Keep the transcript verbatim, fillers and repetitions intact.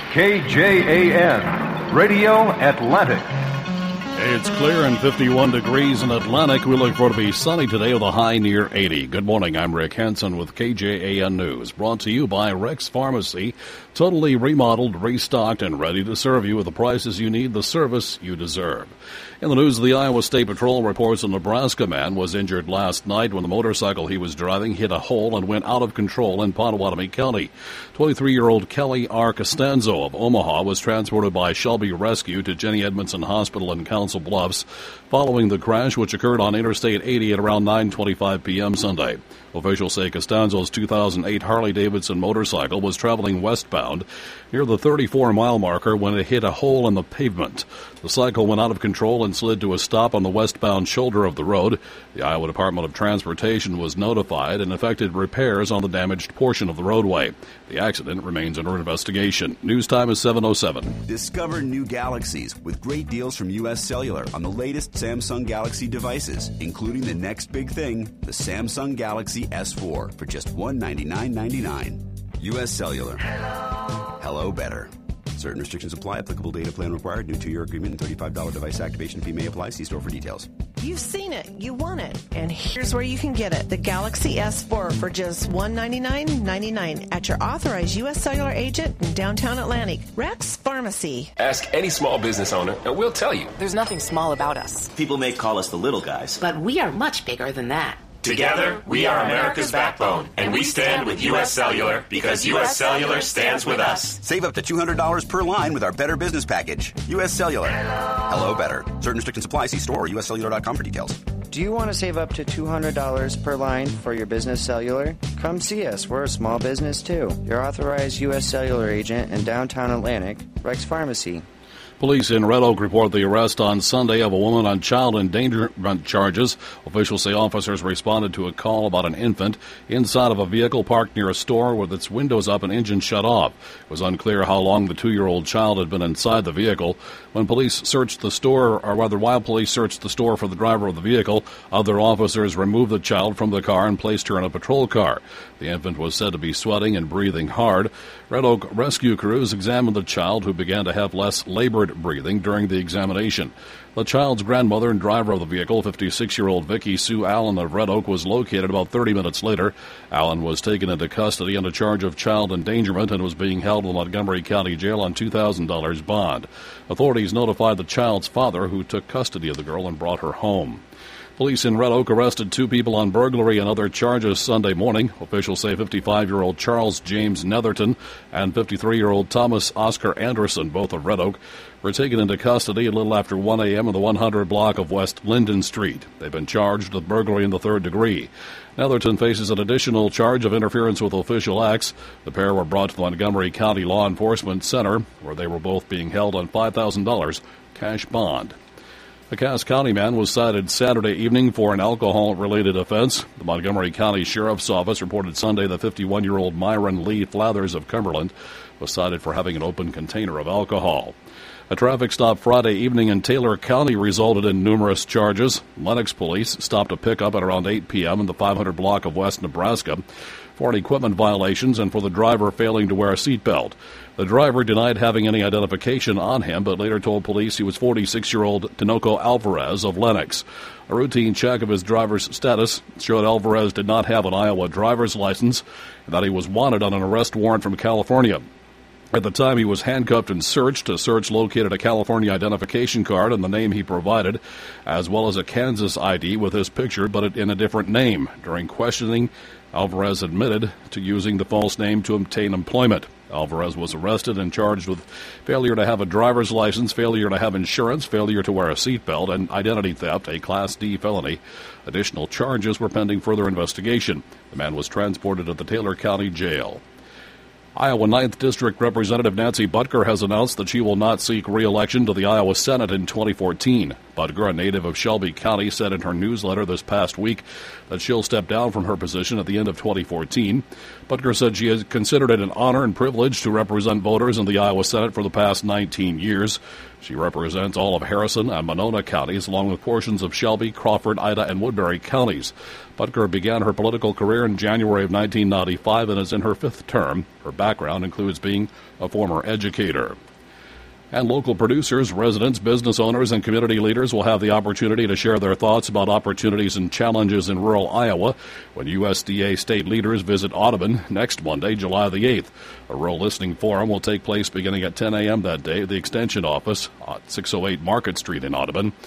K J A N, Radio Atlantic. It's clear and fifty-one degrees in Atlantic. We look for it to be sunny today with a high near eighty. Good morning. I'm Rick Hansen with K J A N News, brought to you by Rex Pharmacy. Totally remodeled, restocked, and ready to serve you with the prices you need, the service you deserve. In the news, the Iowa State Patrol reports a Nebraska man was injured last night when the motorcycle he was driving hit a hole and went out of control in Pottawatomie County. twenty-three-year-old Kelly R. Costanzo of Omaha was transported by Shelby Rescue to Jenny Edmondson Hospital in Council Bluffs following the crash, which occurred on Interstate eighty at around nine twenty-five p.m. Sunday. Officials say Costanzo's two thousand eight Harley-Davidson motorcycle was traveling westbound near the thirty-four mile marker when it hit a hole in the pavement. The cycle went out of control and slid to a stop on the westbound shoulder of the road. The Iowa Department of Transportation was notified and effected repairs on the damaged portion of the roadway. The accident remains under investigation. News time is seven oh seven. Discover new galaxies with great deals from U S Cellular on the latest Samsung Galaxy devices, including the next big thing, the Samsung Galaxy S four, for just one hundred ninety-nine dollars and ninety-nine cents. U S Cellular. Hello. Hello better. Certain restrictions apply. Applicable data plan required. New two-year agreement and thirty-five dollars device activation fee may apply. See store for details. You've seen it. You want it. And here's where you can get it. The Galaxy S four for just one hundred ninety-nine dollars and ninety-nine cents at your authorized U S Cellular agent in downtown Atlantic. Rex Pharmacy. Ask any small business owner and we'll tell you. There's nothing small about us. People may call us the little guys. But we are much bigger than that. Together, we are America's backbone, and we stand with U S Cellular because U S Cellular stands with us. Save up to two hundred dollars per line with our Better Business Package. U S Cellular. Hello. Hello better. Certain restrictions apply. See store or U S cellular dot com for details. Do you want to save up to two hundred dollars per line for your business cellular? Come see us. We're a small business, too. Your authorized U S Cellular agent in downtown Atlantic, Rex Pharmacy. Police in Red Oak report the arrest on Sunday of a woman on child endangerment charges. Officials say officers responded to a call about an infant inside of a vehicle parked near a store with its windows up and engine shut off. It was unclear how long the two-year-old child had been inside the vehicle. When police searched the store, or rather while police searched the store for the driver of the vehicle, other officers removed the child from the car and placed her in a patrol car. The infant was said to be sweating and breathing hard. Red Oak rescue crews examined the child, who began to have less labored breathing during the examination. The child's grandmother and driver of the vehicle, fifty-six-year-old Vicky Sue Allen of Red Oak, was located about thirty minutes later. Allen was taken into custody on a charge of child endangerment and was being held in the Montgomery County Jail on two thousand dollars bond. Authorities notified the child's father, who took custody of the girl and brought her home. Police in Red Oak arrested two people on burglary and other charges Sunday morning. Officials say fifty-five-year-old Charles James Netherton and fifty-three-year-old Thomas Oscar Anderson, both of Red Oak, were taken into custody a little after one a.m. in the one hundred block of West Linden Street. They've been charged with burglary in the third degree. Netherton faces an additional charge of interference with official acts. The pair were brought to the Montgomery County Law Enforcement Center, where they were both being held on five thousand dollars cash bond. A Cass County man was cited Saturday evening for an alcohol-related offense. The Montgomery County Sheriff's Office reported Sunday that fifty-one-year-old Myron Lee Flathers of Cumberland was cited for having an open container of alcohol. A traffic stop Friday evening in Taylor County resulted in numerous charges. Lenox police stopped a pickup at around eight p.m. in the five hundred block of West Nebraska for an equipment violations and for the driver failing to wear a seatbelt. The driver denied having any identification on him, but later told police he was forty-six-year-old Tinoco Alvarez of Lenox. A routine check of his driver's status showed Alvarez did not have an Iowa driver's license and that he was wanted on an arrest warrant from California. At the time he was handcuffed and searched, a search located a California identification card and the name he provided, as well as a Kansas I D with his picture, but in a different name. During questioning, Alvarez admitted to using the false name to obtain employment. Alvarez was arrested and charged with failure to have a driver's license, failure to have insurance, failure to wear a seatbelt, and identity theft, a Class D felony. Additional charges were pending further investigation. The man was transported to the Taylor County Jail. Iowa ninth District Representative Nancy Butker has announced that she will not seek re-election to the Iowa Senate in twenty fourteen. Butker, a native of Shelby County, said in her newsletter this past week that she'll step down from her position at the end of twenty fourteen. Butker said she has considered it an honor and privilege to represent voters in the Iowa Senate for the past nineteen years. She represents all of Harrison and Monona counties, along with portions of Shelby, Crawford, Ida, and Woodbury counties. Butker began her political career in January of nineteen ninety-five and is in her fifth term. Her background includes being a former educator. And local producers, residents, business owners, and community leaders will have the opportunity to share their thoughts about opportunities and challenges in rural Iowa when U S D A state leaders visit Audubon next Monday, July the eighth. A rural listening forum will take place beginning at ten a.m. that day at the Extension office at six oh eight Market Street in Audubon.